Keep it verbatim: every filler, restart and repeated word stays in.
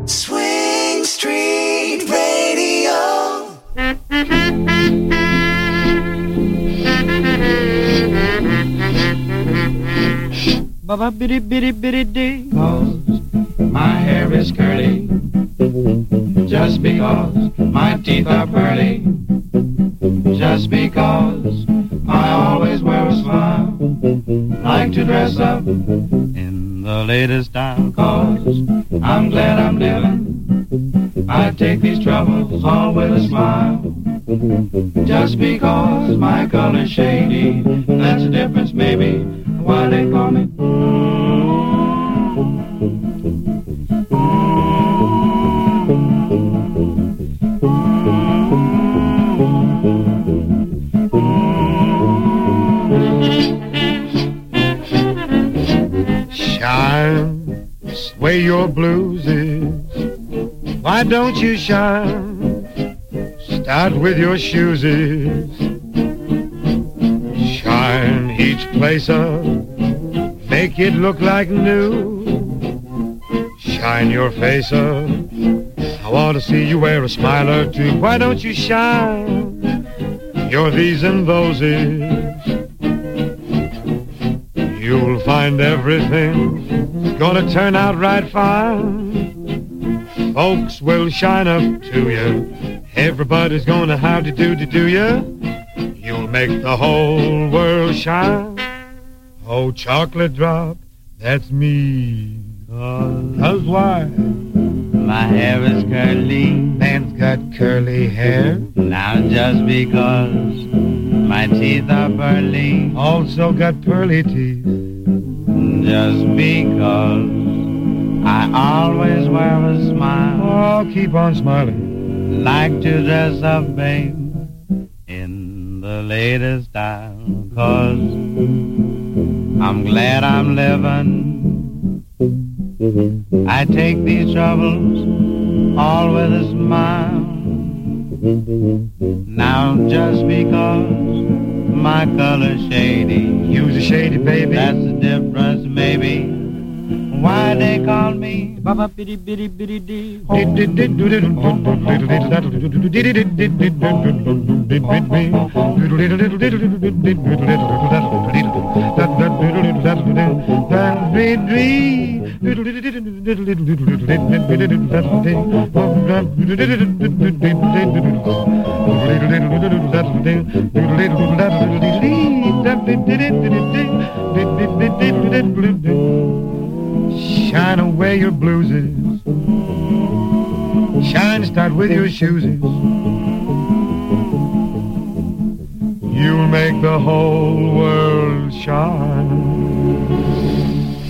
Swing Street Radio. Ba bitty bitty bitty dee. Cause my hair is curly, just because my teeth are pearly, just because I always wear a smile, like to dress up In the latest style. cause I'm glad I'm living. I take these troubles all with a smile, just because my color's shady. That's the difference maybe why they call me. Shine, sway your blues is. Why don't you shine? Start with your shoes is. Shine each place up, make it look like new. Shine your face up, I want to see you wear a smile or two. Why don't you shine your these and those is. You'll find everything's gonna turn out right fine. Folks will shine up to you. Everybody's gonna how to do to do you. You'll make the whole world shine. Oh, chocolate drop, that's me. Cause why? My hair is curly. Man's got curly hair. Now just because my teeth are pearly, Also got pearly teeth. just because I always wear a smile, Oh, keep on smiling. like to dress up, babe, in the latest style. Cause I'm glad I'm living. I take these troubles all with a smile. Now just because my color's shady, Use a shady baby. that's the difference maybe why they call me Baba bitty bitty bitty dee. Shine away your blueses. Shine, start with your shoeses. You'll make the whole world shine.